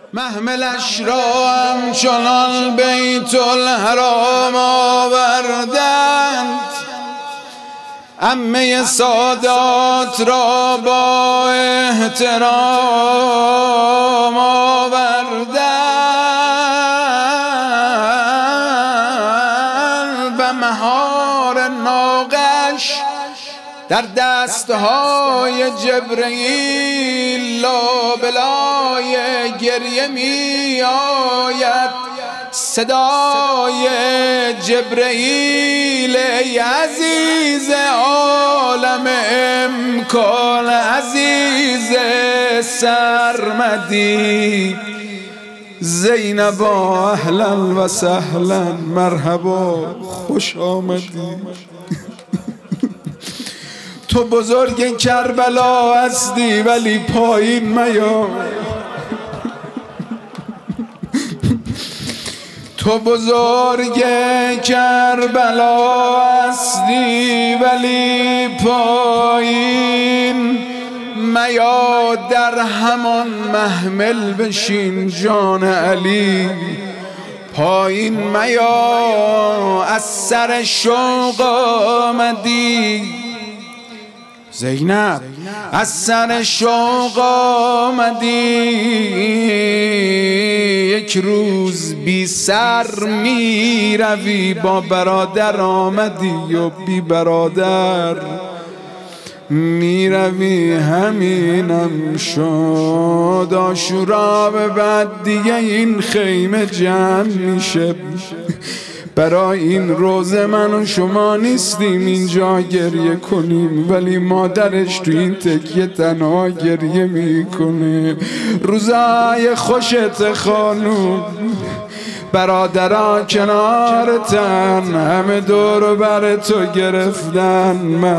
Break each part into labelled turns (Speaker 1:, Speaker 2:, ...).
Speaker 1: محملش را همچنان بیت الحرام آوردند، عمه سادات را با احترام آوردند و مهار ناقش در دستهای جبرئیل لابلای گریه می آید. صدای جبرئیل ای عزیز عالم امکان، عزیز سرمدی، زینبا اهلا و سهلا، مرحبا خوش آمدی. تو بزرگ کربلا هستی ولی پایین میا، تو بزرگ کربلا هستی ولی پایین میا، در همان محمل بشین جان علی، پایین میا، از سر شوق آمدی. زینب از سر شوق آمدی، یک روز بی سر می روی، با برادر آمدی و بی برادر می روی. همینم شد عاشورا، به بعد دیگه این خیمه جمع میشه. برای این روزه من و شما نیستیم اینجا گریه کنیم، ولی مادرش تو این تکیه تنها گریه میکنه. روزای خوشت خانوم، برادرها کنارتن، همه دور بر تو گرفتن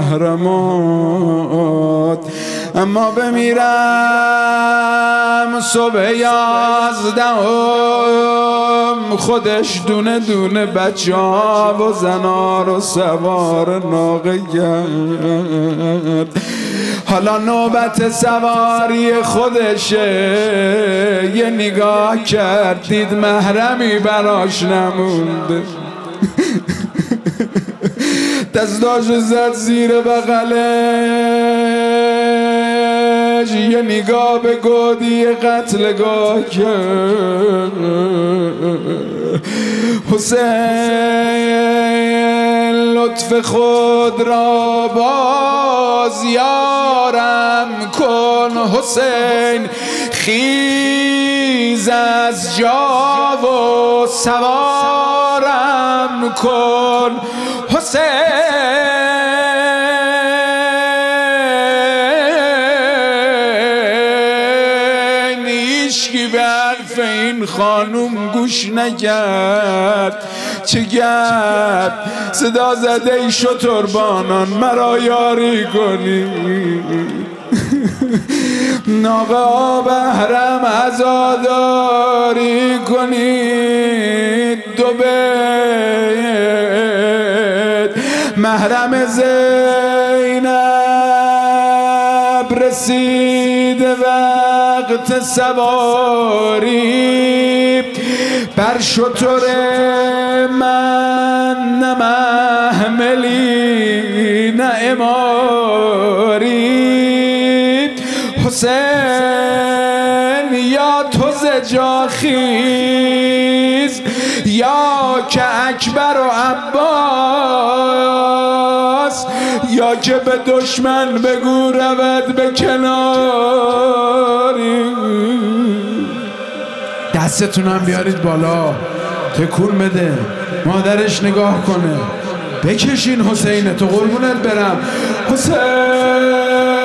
Speaker 1: محرمات. اما بمیرم صبح 11 خودش دونه دونه بچه ها و زنا رو سوار ناقه کرد. حالا نوبت سواری خودشه. یه نگاه کرد دید محرمی براش نمونده، دستاشو زد زیر بغلش، یه نگاه به گودی قتلگاه کرد. حسین لطف خود را باز یارم کن، حسین خیز از جا و سوارم کن، حسین هیچکی به حرف این خانوم گوش نکرد. چه گرد صدا زده ای شتربانان مرا یاری کنی، ناقه بهرم عزاداری کنید. دو بیت محرم زینب رسید وقت سواری، بر شتر من نه محملی نه اماری. حسین یا تو ز جا خیز، یا که اکبر و عباس، یا که به دشمن بگو رود به کناری. دستتونم بیارید بالا، تکون بده، مادرش نگاه کنه. بکشین حسین، تو قربونت برم حسین.